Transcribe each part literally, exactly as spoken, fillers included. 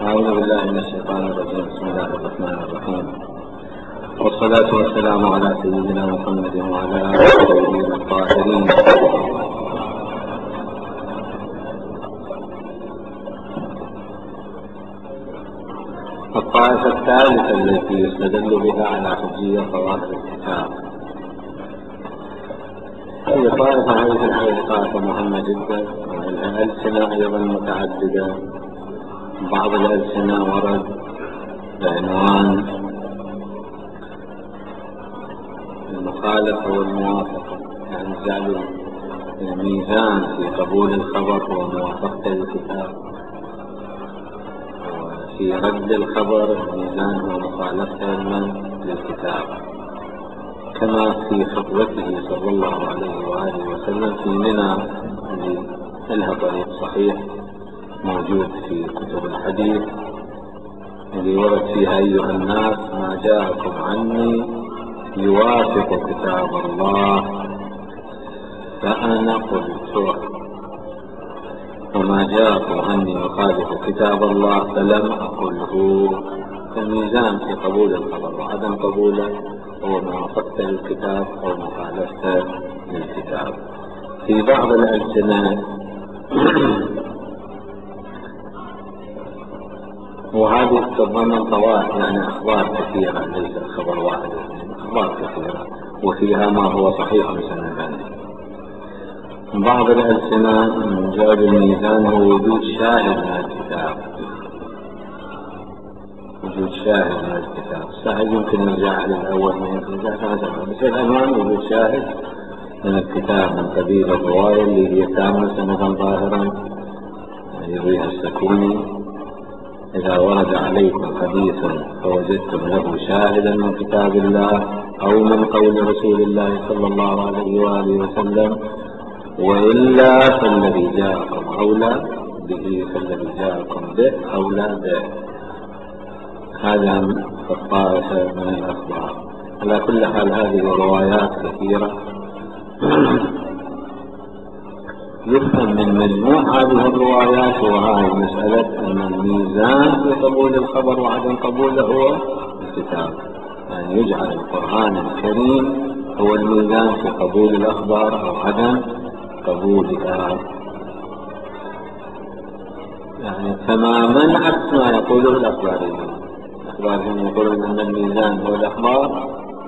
أعوذ بالله من الشيطان الرجيم. بسم الله الرحمن الرحيم، والصلاة والسلام على سيدنا محمد وعلى آله الطيبين الطاهرين. الطائفة الثالثة التي يستدل بها على حجية ظواهر الكتاب هي طائفة هذه طائفة مهمة جدا، ولها ألسنة أيضا متعددة. بعض الألسنة ورد بعنوان المخالفة والموافقة، يعني جعل الميزان في قبول الخبر هو موافقة الكتاب، وفي رد الخبر الميزان هو مخالفة للكتاب، كما في خطبته صلى الله عليه وآله وسلم في منى اللي لها طريق صحيح موجود في كتب الحديث، اللي ورد فيها: أيها الناس، ما جاءكم عني يوافق كتاب الله فأنا قلته، وما جاءكم عني يخالف كتاب الله فلم أقله. فالميزان في قبول الخبر وعدم قبوله هو موافقة للكتاب أو مخالفة للكتاب. في بعض الألسنة وهذه تتضمن طوائف، يعني أخبار كثيرة، ليس خبر واحد، أخبار كثيرة وفيها ما هو صحيح مثل ذلك. بعض الألسنة من جانب الميزان هو وجود شاهد من الكتاب، وجود شاهد من الكتاب. الشاهد يمكن يرجع للأول من يرجع هذا، بس العنوان وجود شاهد من الكتاب من قبيل الرواية اللي هي تامة سندا ظاهرا يرويها السكوني: إذا ورد عليكم حديث فوجدتم له شاهدا من كتاب الله أو من قول رسول الله صلى الله عليه وآله وسلم وإلا فالذي جاءكم أولى به، فالذي جاءكم به أولى به. هذا الطائفة من الأخبار. على كل حال هذه روايات كثيرة يفهم من مجموع هذه الروايات وهذه مسألة أن الميزان في قبول الخبر وعدم قبوله هو الكتاب، يعني يجعل القرآن الكريم هو الميزان في قبول الأخبار أو عدم قبولها، يعني تماما عكس ما يقوله الأخباريين. الأخباريين يقولون أن الميزان هو الأخبار،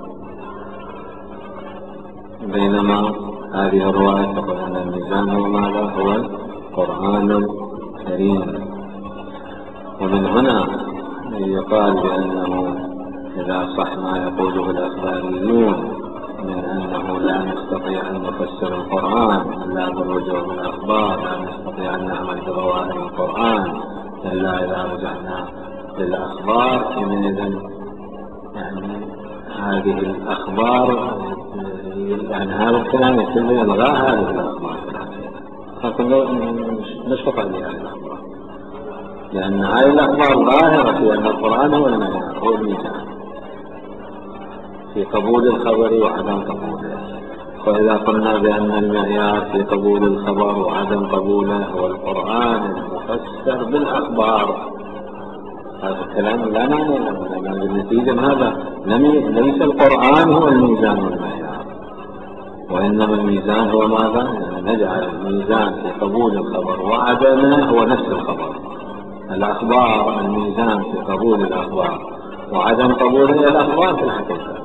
بينما هذه الرواية تقول أن الميزان هو ماذا؟ هو القرآن الكريم. ومن هنا يقال بأنه إذا صح ما يقوله الأخباريون من أنه لا نستطيع أن نفسر القرآن إلا بالرجوع بالأخبار، لا نستطيع أن نعمل بظواهر القرآن إلا إذا رجعنا للأخبار، حينئذ يعني هذه الأخبار، يعني هذا الكلام يتم إلغاء هذه الأخبار في الحقيقة، لكن نشفق عليها الأخبار، لأن هذه الأخبار ظاهرة في أن القرآن هو المعيار، هو الميزان في قبول الخبر وعدم قبوله. وإذا قلنا بأن المعيار في قبول الخبر وعدم قبوله هو القرآن المفسر بالأخبار، هذا الكلام لا معنى له، لأن بالنتيجة هذا ليس القرآن هو الميزان والمعيار، وإنما الميزان هو ماذا؟ يعني نجعل الميزان في قبول الخبر وعدمه هو نفس الخبر. الأخبار الميزان في قبول الأخبار وعدم قبولها الأخبار في الحقيقة.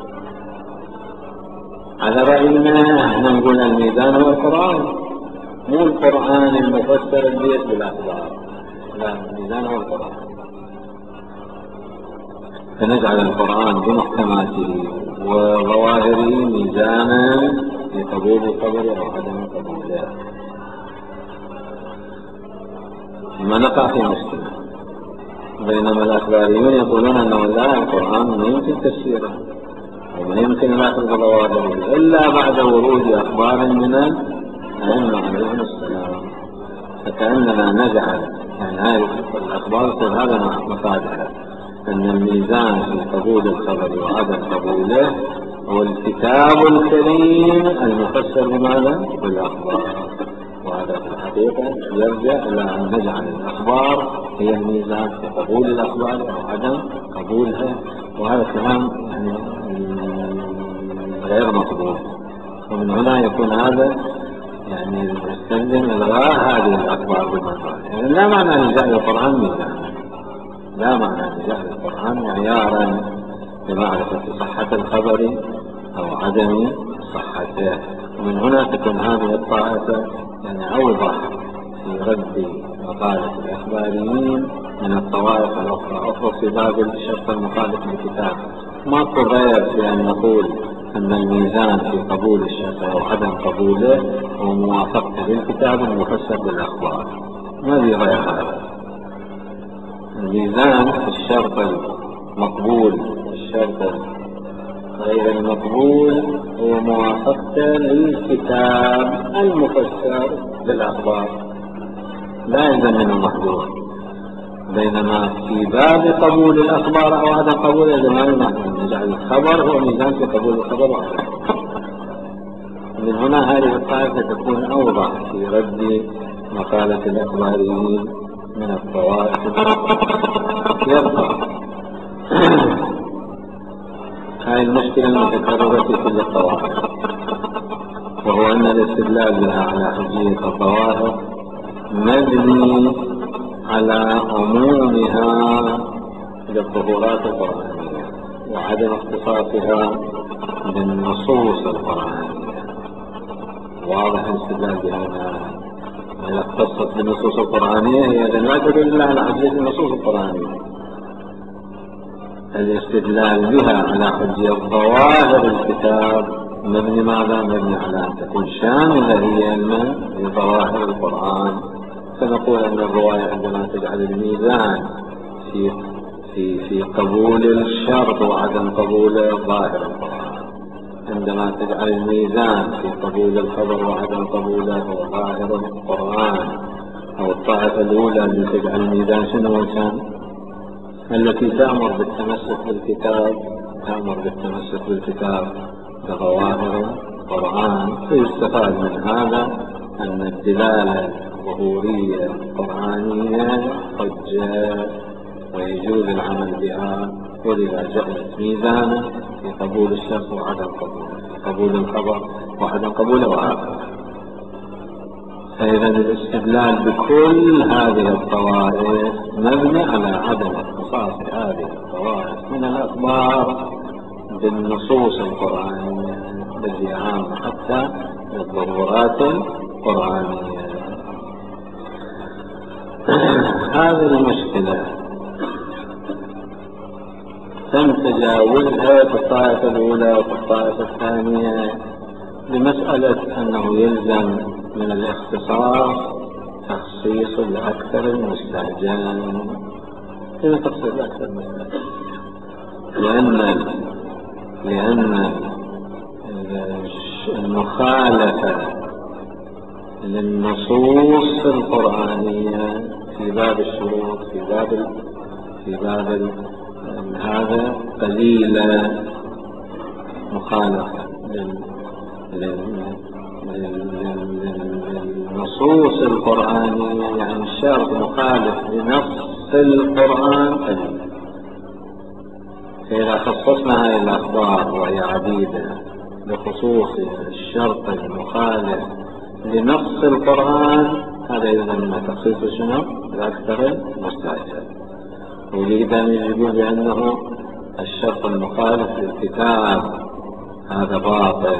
على رأينا احنا نقول الميزان هو القرآن، مو القرآن المفسر الليس بالأخبار، لا، الميزان هو القرآن. فنجعل القرآن بمحكماته وظواهره ميزانا في قبول الخبر أو عدم قبوله، ما نقع في مشكلة. بينما الأخباريون يقولون أنه لا، القرآن ما يمكن تفسيره وما يمكن الأخذ بظواهره إلا بعد ورود أخبار من الأئمة عليهم السلام. فكأننا نجعل يعني هذه الأخبار في هذا مفادها أن الميزان في قبول الخبر وعدم قبوله هو الكتاب الكريم المفسر بماذا؟ بالأخبار. وهذا في الحقيقة يرجع إلى أن نجعل الأخبار هي الميزان في قبول الأخبار أو عدم قبولها، وهذا كلام يعني غير مقبول. ومن هنا يكون هذا يعني يستلزم إلغاء هذه الأخبار بالمقال. يعني لا معنى لجعل القرآن ميزانا، لا معنى لجعل القرآن معيارا لمعرفة صحة الخبر أو عدم صحته. ومن هنا تكون هذه الطائفة يعني أوضح في رد مقالة الأخباريين من الطوائف الأخرى أخرى في باب الشرط المخالف للكتاب. ما غير في أن نقول أن الميزان في قبول الشرط أو عدم قبوله هو موافقته للكتاب المفسر بالأخبار، ما في غير هذا. الميزان في الشرط المقبول الشرط غير المقبول هو موافقته للكتاب المفسر بالأخبار، لا يلزم منه محظور. بينما في باب قبول الأخبار أو عدم قبول الزمان محظور، نجعل الخبر هو ميزان في قبول الخبر وعدم. من هنا هذه الطائفة تكون أوضح في رد مقالة الأخباريين من الطوائف. يبقى هاي المشكلة المتكررة في كل الطوائف، وهو أن الاستدلال بها على حجية الظواهر مبني على عمومها للظهورات القرآنية وعدم اختصاصها بالنصوص القرآنية. واضح الاستدلال بها إذا اختصت بالنصوص القرآنية هي إذن لا تدل إلا على حجية النصوص القرآنية. الاستدلال بها على حجية ظواهر الكتاب مبني ماذا؟ مبني على أن تكون شاملة هي علما لظواهر القرآن. فنقول أن الرواية عندما تجعل الميزان في في في قبول الشرط وعدم قبول ظاهر القرآن، عندما تجعل الميزان في قبول الخبر وعدم قبوله ظاهر القرآن. أو الطائفة الأولى اللي تجعل الميزان شنو كان؟ التي تأمر بالتمسك بالكتاب تأمر بالتمسك بالكتاب بظواهر القرآن. فيستفاد من هذا أن الدلالة الظهورية القرآنية حجة ويجوز العمل بها، ولذا جعلت ميزانا في قبول الشرط وعدم قبوله، في قبول الخبر وعدم قبوله وهكذا. فإذا الاستدلال بكل هذه الطوائف مبني على عدم اختصاص هذه الطوائف من الأخبار بالنصوص القرآنية التي عامة حتى للضرورات القرآنية. هذه المشكلة تم تجاوزها في الطائفة الأولى وفي الطائفة الثانية بمسألة أنه يلزم من الاختصاص تخصيص الأكثر المستهجن. كيف تخصيص الأكثر المستهجن؟ لأن لأن المخالفة للنصوص القرآنية في باب الشروط في باب في باب هذا قليلة، مخالفة للنصوص القرآنية يعني الشرط مخالف لنص القرآن قليل. فإذا خصصنا هذه الأخبار وهي عديدة بخصوص الشرط المخالف لنص القرآن، هذا يلزم من تخصيص شنو؟ الأكثر المستعجل. ولذا يجب بأنه الشرط المخالف للكتاب هذا باطل.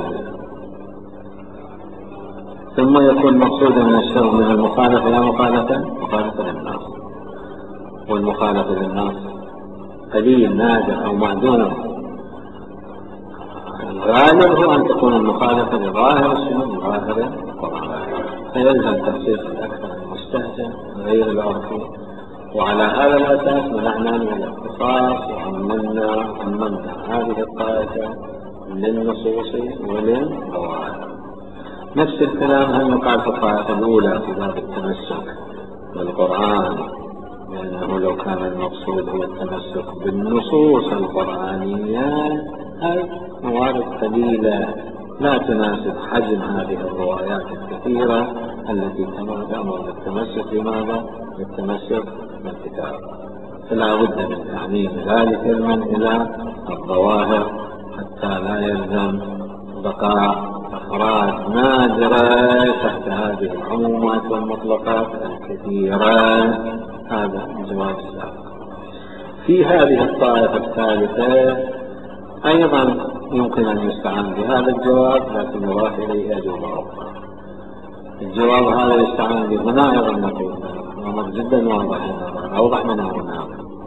ثم يكون مقصودا من الشرط من المخالفة لا مخالفة مخالفة للناس، والمخالفة للناس قليل نادر أو معدوم. الغالب هو أن تكون المخالفة لظاهر السنة ظاهر القرآن، فيلزم تخصيص الأكثر المستهجن غير العرفي. وعلى هذا الأساس منعنا من الاختصاص وعممنا عممنا هذه الطائفة للنصوص وللظواهر. نفس الكلام هم يقال في الطائفة الأولى في باب التمسك بالقرآن، لأنه لو كان المقصود هو التمسك بالنصوص القرآنية هاي موارد قليلة لا تناسب حجم هذه الروايات الكثيرة التي تأمر بالتمسك بماذا؟ بالتمسك بالكتاب. فلا بد من تعميم ذلك علما إلى الظواهر حتى لا يلزم بقاء أفراد نادرة تحت هذه العمومات والمطلقات الكثيرة. هذا الجواب السابق. في هذه الطائفة الثالثة أيضا يمكن أن يستعان بهذا الجواب، لكن يضاف إليه أجوبة أخرى. الجواب هذا يستعان به هنا أيضا نقول أمر جدا واضح، أوضح من هناك.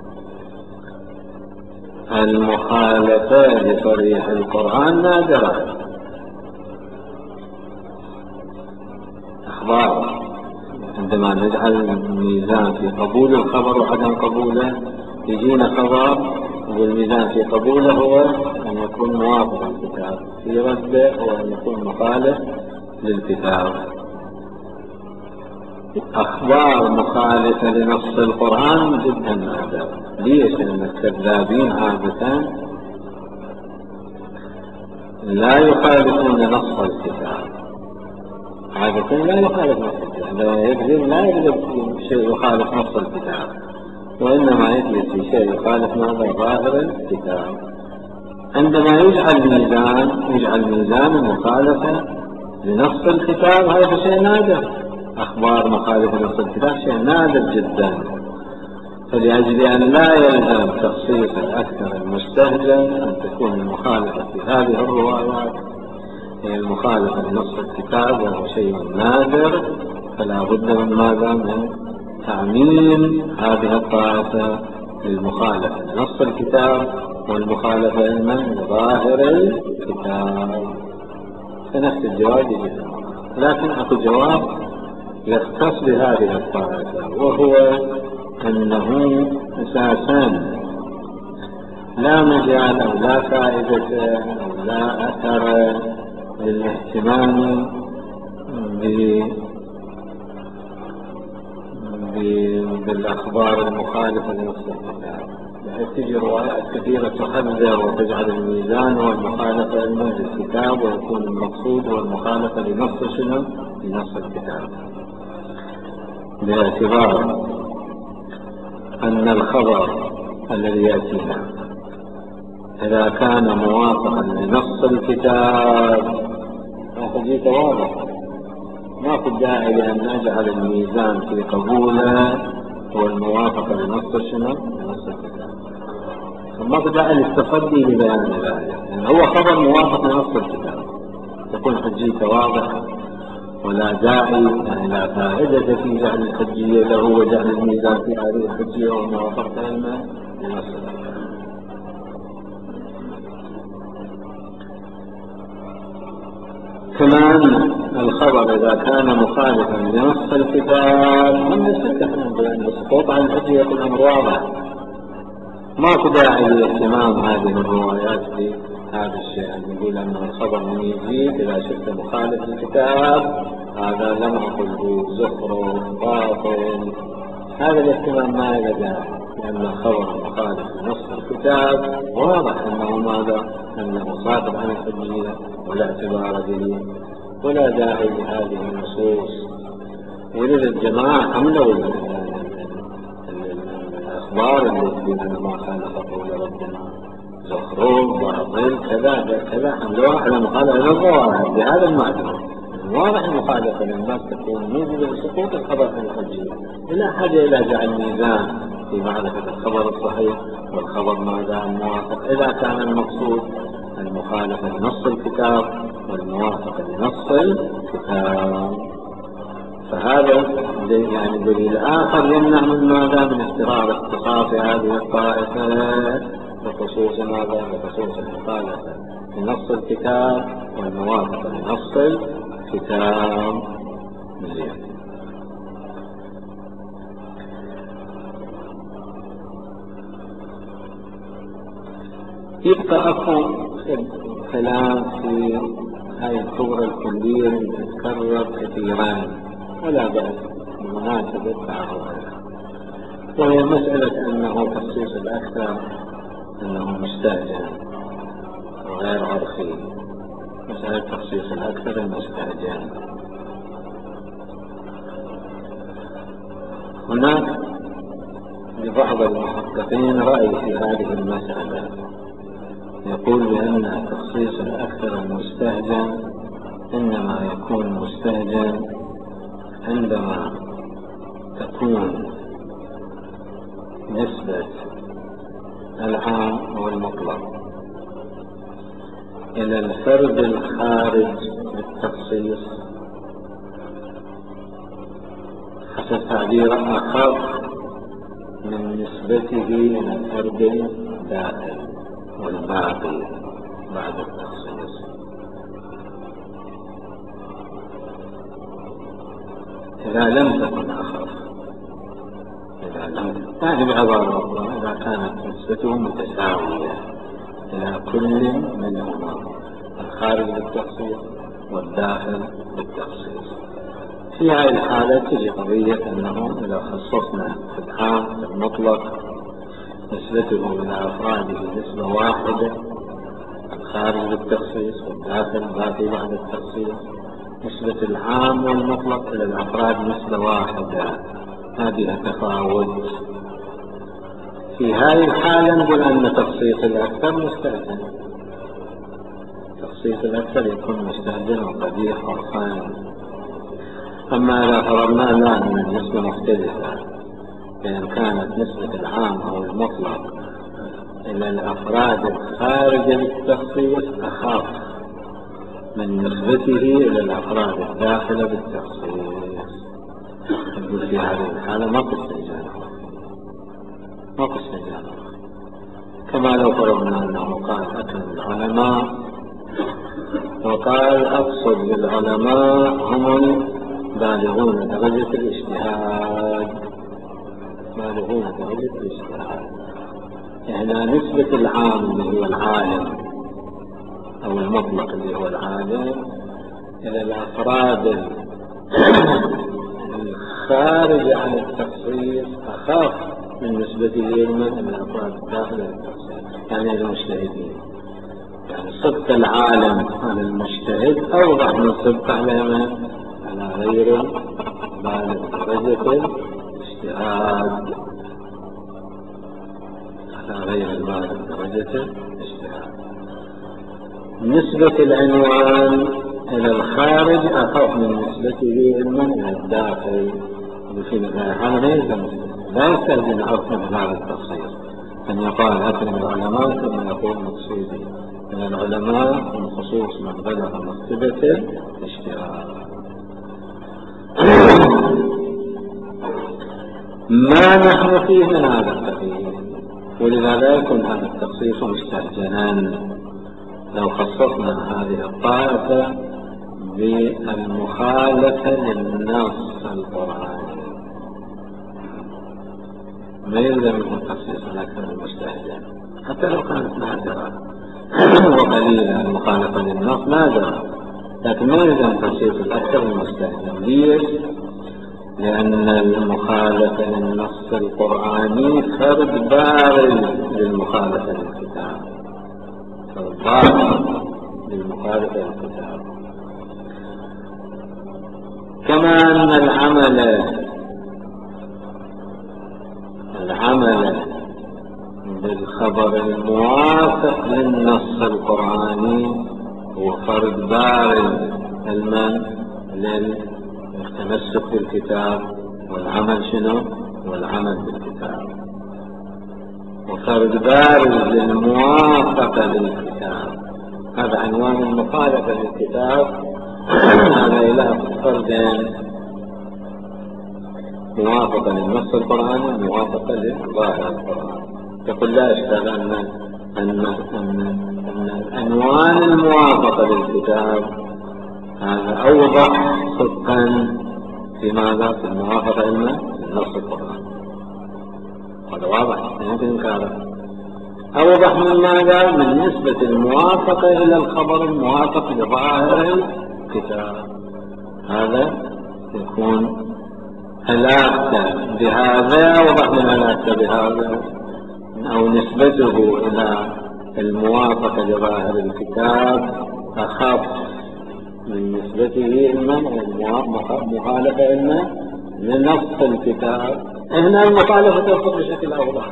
المخالفة لصريح القرآن نادرة. أخبار عندما نجعل الميزان في قبول الخبر وعدم قبوله، يجينا خبر والميزان في قبوله هو أن يكون موافق للكتاب، في رده هو أن يكون مخالف للكتاب. أخبار مخالفة لنص القرآن جدا نادرة. ليش؟ لأن الكذابين عادة لا يخالفون نص الكتاب، عادة لا يخالف نص الكتاب. عندما يكذب لا يكذب في شيء يخالف نص الكتاب، وإنما يكذب في شيء يخالف ماذا؟ ظاهر الكتاب. عندما يجعل ميزان يجعل ميزان المخالفة لنص الكتاب، هذا شيء نادر. أخبار مخالفة لنص الكتاب شيء نادر جدا. فلأجل أن لا يلزم تخصيص الأكثر المستهجن أن تكون المخالفة في هذه الروايات هي المخالفة لنص الكتاب، وهو شيء نادر، فلا بد من ماذا؟ من تعميم هذه الطائفة للمخالفة لنص الكتاب والمخالفة علما لظاهر الكتاب. فنفس الجواب يجي، لكن أكو جواب يختص بهذه الطائفة، وهو أنه أساسا لا مجال أو لا فائدة أو لا أثر للاهتمام بالأخبار المخالفة لنص الكتاب، بحيث تجي روايات كثيرة تحذر وتجعل الميزان والمخالفة علما للكتاب، ويكون المقصود هو المخالفة لنص شنو؟ لنص الكتاب، باعتبار أن الخبر الذي يأتينا إذا كان موافقا لنص الكتاب فحديث واضح، ما في داعي لأن نجعل الميزان في قبوله هو الموافقة لنص شنو؟ لنص الكتاب. ما في داعي للتصدي لبيان ذلك، يعني هو خبر موافق لنص الكتاب تكون حجيته واضحة، ولا داعي يعني لا فائدة في جعل الحجية له وجعل الميزان في هذه الحجية والموافقة علما لنص الكتاب. كمان الخبر إذا كان مخالفا لنص الكتاب هم يستحقون بأن السقوط عن الحجية يكون أمر واضح، ما داعي لاهتمام هذه الروايات بهذا الشيء. يعني نقول أن الخبر من يجيك إذا شفت مخالف للكتاب هذا لم أقله زخرف باطل، هذا الاهتمام ما له داعي، لأن الخبر المخالف لنص الكتاب واضح أنه ماذا؟ أنه ساقط عن الحجية ولا اعتبار به، ولا داعي لهذه النصوص. ولذا الجماعة حملوا الأخبار التي أن ما خالف قول ربنا زخرف باطل كذا كذا، حملوها على مخالفة للظواهر بهذا المعنى. واضح المخالفة للناس تكون موجبة لسقوط الخبر عن الحجية، بلا حاجة إلى جعل ميزان في معرفة الخبر الصحيح والخبر ماذا الموافق، إذا كان المقصود المخالفة لنص الكتاب والموافقة لنص الكتاب. فهذا يعني دليل آخر يمنع من ماذا؟ من اضطرار اختصاص هذه الطائفة بخصوص ماذا؟ بخصوص المخالفة لنص الكتاب والموافقة لنص الكتاب. زين. يبقى أكو كلام في هاي الكبرى الكلية اللي تتكرر كثيرا ولا بأس بمناسبة تعرضها، وهي مسألة أنه تخصيص الأكثر أنه مستهجن وغير عرفي. مسألة تخصيص الأكثر المستهجن هناك لبعض المحققين رأي في هذه المسألة، يقول بأن التخصيص الأكثر المستهجن إنما يكون مستهجن عندما تكون نسبة العام أو المطلق إلى الفرد الخارج للتخصيص حسب تعبير أخف من نسبته إلى الفرد الداخل والباقي بعد التخصيص. إذا لم تكن أخف، إذا لم يعني بعبارة أخرى إذا كانت نسبته متساوية إلى كل منهما الخارج للتخصيص والداخل للتخصيص. في هذه الحالة تجي قضية أنه إذا خصصنا في العام المطلق نسبته إلى أفراده نسبة واحدة الخارج للتخصيص والداخل باقي بعد التخصيص، نسبة العام والمطلق إلى الأفراد نسبة واحدة، هذه تفاوت. في هذه الحالة نقول أن تخصيص الأكثر مستهجن، تخصيص الأكثر يكون مستهجن وقبيح وخائن. أما إذا فرضنا لا أن النسبة مختلفة، بأن كانت نسبة العام أو المطلق إلى الأفراد الخارج للتخصيص أخف من نسبته إلى الأفراد الداخلة بالتخصيص، نقول في هذه الحالة ما في استهجان، ما في استهجان. كما لو فرضنا أنه قال أكرم العلماء وقال أقصد بالعلماء هم بالغون درجة الاجتهاد، بالغون درجة الاجتهاد. هنا نسبة العام اللي هو العالم أو المطلق اللي هو العالم إلى الأفراد الخارج عن التخصيص أخف من نسبته إلى الأفراد الداخل للتخصيص، يعني المجتهدين. يعني صدق العالم على المجتهد أوضح من صدق على من؟ على غير بالغ درجة الاجتهاد، على غير البالغ درجة الاجتهاد. نسبة العنوان إلى الخارج أخف من نسبته إلى الداخل. وفي هذا لا يلزم لا يستلزم عرف من هذا التخصيص أن يقال أكرم العلماء ثم يقول مقصودي من العلماء من خصوص من بلغ مرتبة الاجتهاد. ما نحن فيه من هذا القبيل، ولذا لا يكون هذا التخصيص مستهجنا لو خصصنا هذه الطائفة بالمخالفة للنص القرآني، ما يلزم من التخصيص الأكثر المستهجن حتى لو كانت نادرة وقليلة. المخالفة للنص نادرة لكن ما يلزم تخصيص الأكثر المستهجن. ليش؟ لأن المخالفة للنص القرآني فرد بارز للمخالفة للكتاب، فرد بارز للمخالفة للكتاب. كما أن العمل العمل بالخبر الموافق للنص القرآني هو فرد بارز المن للتمسك بالكتاب والعمل شنو؟ والعمل بالكتاب. وفرد بارز للموافقة للكتاب، هذا عنوان المخالفة للكتاب. هذا إلى فردين: موافقة للنص القرآني موافقة لظاهر القرآن. يقول لا إشكال أن أن أن أن عنوان الموافقة للكتاب هذا أوضح صدقا في ماذا؟ في الموافقة للنص القرآني، هذا واضح يمكن إنكاره. أوضح من ماذا؟ من نسبة الموافقة إلى الخبر الموافق لظاهر الكتاب. هذا يكون علاقته بهذا أوضح من علاقته بهذا، أو نسبته إلى الموافقة لظاهر الكتاب أخف من نسبته إلى المخالفة إلى لنص الكتاب، هنا المخالفة تصدق بشكل أوضح،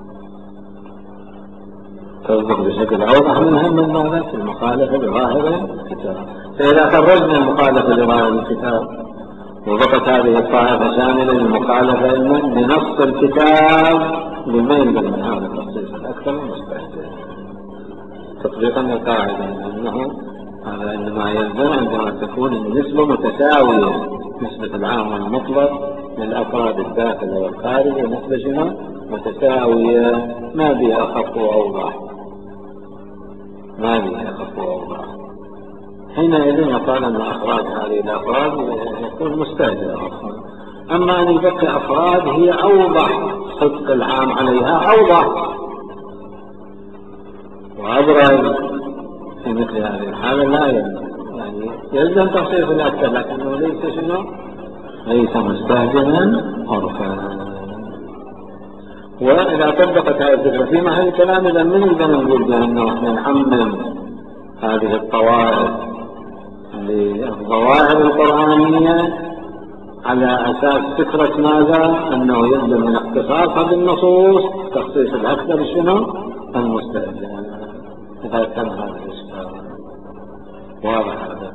تصدق بشكل أوضح منها من ماذا؟ في المخالفة لظاهر الكتاب. فإذا خرجنا المخالفة لظاهر الكتاب وبقت هذه الطائفة شاملة للمخالفة لنص الكتاب، قلنا يلزم من هذا التخصيص الأكثر والمستهزئ تطبيقا للقاعدة أنه هذا إنما يلزم عندما تكون النسبة متساوية، نسبة العام والمطلق للأفراد الداخل والخارج ونسبة شنو متساوية، ما بها أخف وأوضح، ما بها أخف وأوضح. حينئذ يقال أن أفراد هذه الأفراد يكون مستهزئ أصلا. أما أن يبقى أفراد هي أوضح، صدق العام عليها أوضح وأبرز، في مثل هذه الحالة لا يلزم، يعني يلزم تخصيص الأكثر لكنه ليس شنو ليس مستهزئا عرفا. وإذا طبقت هذه الفكرة في محل كلام إذا من إذا نقول بأنه إحنا نعمم هذه الطوائف للظواهر القرآنية على أساس فكرة ماذا؟ أنه يلزم من اختصاصها بالنصوص تخصيص الأكثر شنو المستهزئ. إذا كان هذا الإشكال واضح هذا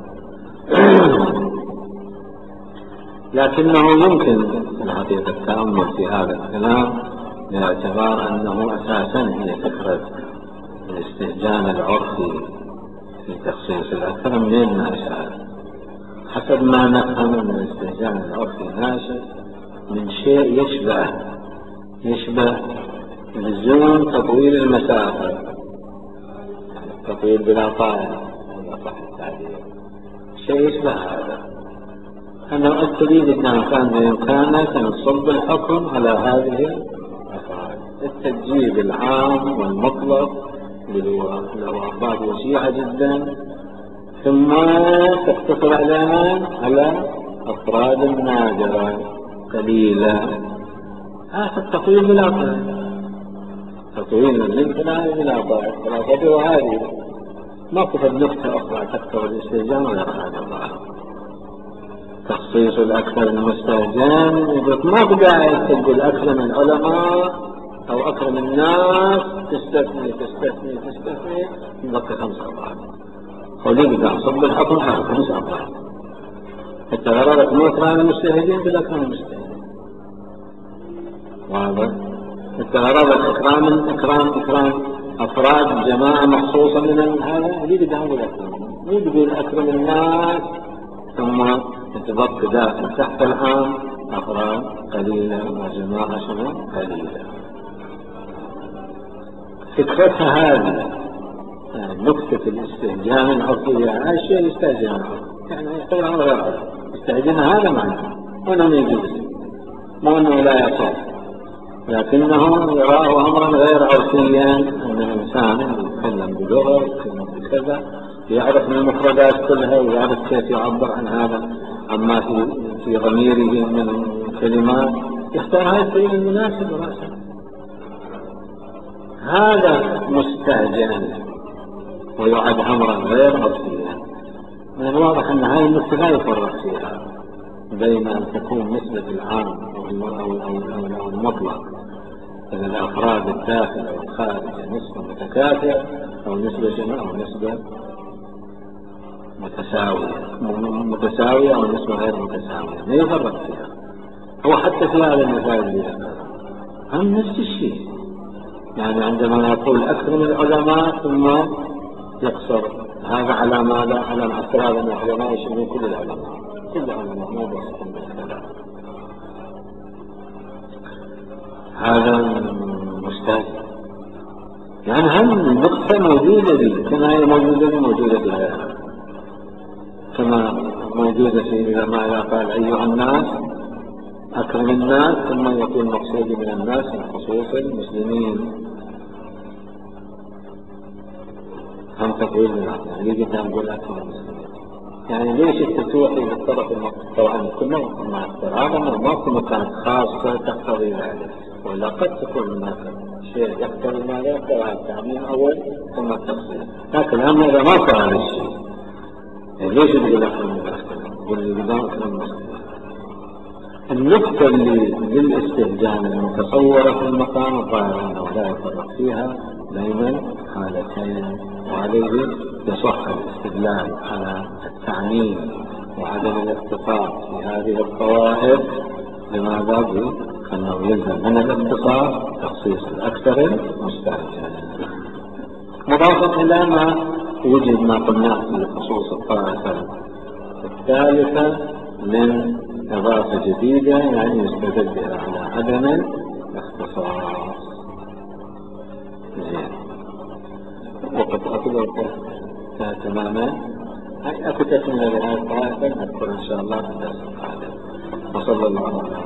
لكنه يمكن في الحقيقة التأمل في هذا الكلام باعتبار أنه أساسا هي فكرة الاستهجان العرفي في تخصيص الأكثر منين ناشئ. حسب ما نفهم من الاستهجان العرفي ناشئ من شيء يشبه يشبه لزوم تطويل المسافة، تطويل بلا طائل، شيء يشبه هذا، أنه التريد أن كان بإمكانك أن تصب الحكم على هذه الأفعال، التجيب العام والمطلق له أفراد وسيعة جدا ثم تقتصر علينا على أفراد نادرة قليلة. هذا التطويل بلا طائل، تطويل الانتناء بلا طائل ثلاثة وهذه ما كتب نقطة أخرى تكتب الاستهجان ولا هذا الله تخصيص الأكثر المستهجان. يقول ما بدأ تقول أكرم العلماء أو أكرم الناس تستثني تستثني تستثني نبقى خمسة أفراد خليه بدأ صب الحكم على خمسة أفراد حتى غرارة مكرم المستهجين بالأكرم المستهجين واضح. حتى غرارة إكرام إكرام إكرام أفراد جماعة مخصوصة من هذا اللي بدأ بالأكرم، مو يقول أكرم الناس ثم تتبقى داخل تحت العام أفراد قليلة وجماعة شنو قليلة. فكرتها هذه يعني نقطة الاستهجان العرفية هذا الشيء يستهجن العرف، يعني يقول عن غير عرف يستهجن هذا معنى وأنه يجوز مو أنه لا يصح، لكنه يراه أمرا غير عرفيا أن الإنسان يتكلم بلغة يتكلم بكذا يعرف من المفردات كلها ويعرف كيف يعبر عن هذا عما في في ضميره من كلمات يختار هذا الشيء المناسب رأسا. هذا مستهجن ويعد أمرا غير عرفيا. من الواضح أن هذه النقطة لا يفرق فيها بين أن تكون نسبة العام أو المطلق من الأفراد الداخل أو الخارج نسبة متكافئة أو نسبة جمع أو نسبة متساوية متساوية أو نسبة غير متساوية لا يفرق فيها. هو حتى في هذا المثال اللي ذكره هم نفس الشيء، يعني عندما يقول أكرم العلماء ثم يقصر هذا على ماذا؟ على الأفراد من العلماء يشمل كل العلماء كل العلماء ما بس بالكلام. هذا مستهزئ، يعني هم النقطة موجودة دي كما هي موجودة دي موجودة بغيرها، كما موجودة في ما قال أيها الناس أكرم الناس ثم يكون مقصود من الناس خصوص المسلمين هم تقويل من العقل يعني يجب أن نقول أكرم المسلمين. يعني ليش التسوحي بالطرف المقصود؟ طبعا كنا مع احترامنا ما كنا كانت خاصة تقتضي ذلك، ولا قد تكون هناك شيء يقتضي ما لا يقتضي التعميم أول ثم التفصيل، لكن هم إذا ما صار هذا الشيء يعني ليش تقول أكرم الناس؟ تقول لي بدون أكرم المسلمين. النقطة اللي للاستهجان المتصورة في المقام الظاهر أنه لا يفرق فيها دائما حالتين، وعليه يصح الاستدلال على التعميم وعدم الاختصاص في هذه الطوائف. لماذا؟ بأنه يلزم من الاختصاص تخصيص الأكثر المستهجن، مضافا إلى ما وجد ما قلناه في خصوص الطائفة الثالثة من إضافة جديدة، يعني يستدل بها على عدم الاختصاص. زين، وقد أكبر تماما. هاي أكو تكملة لهذه الطائفة نذكر إن شاء الله في الدرس القادم. وصلى الله عليه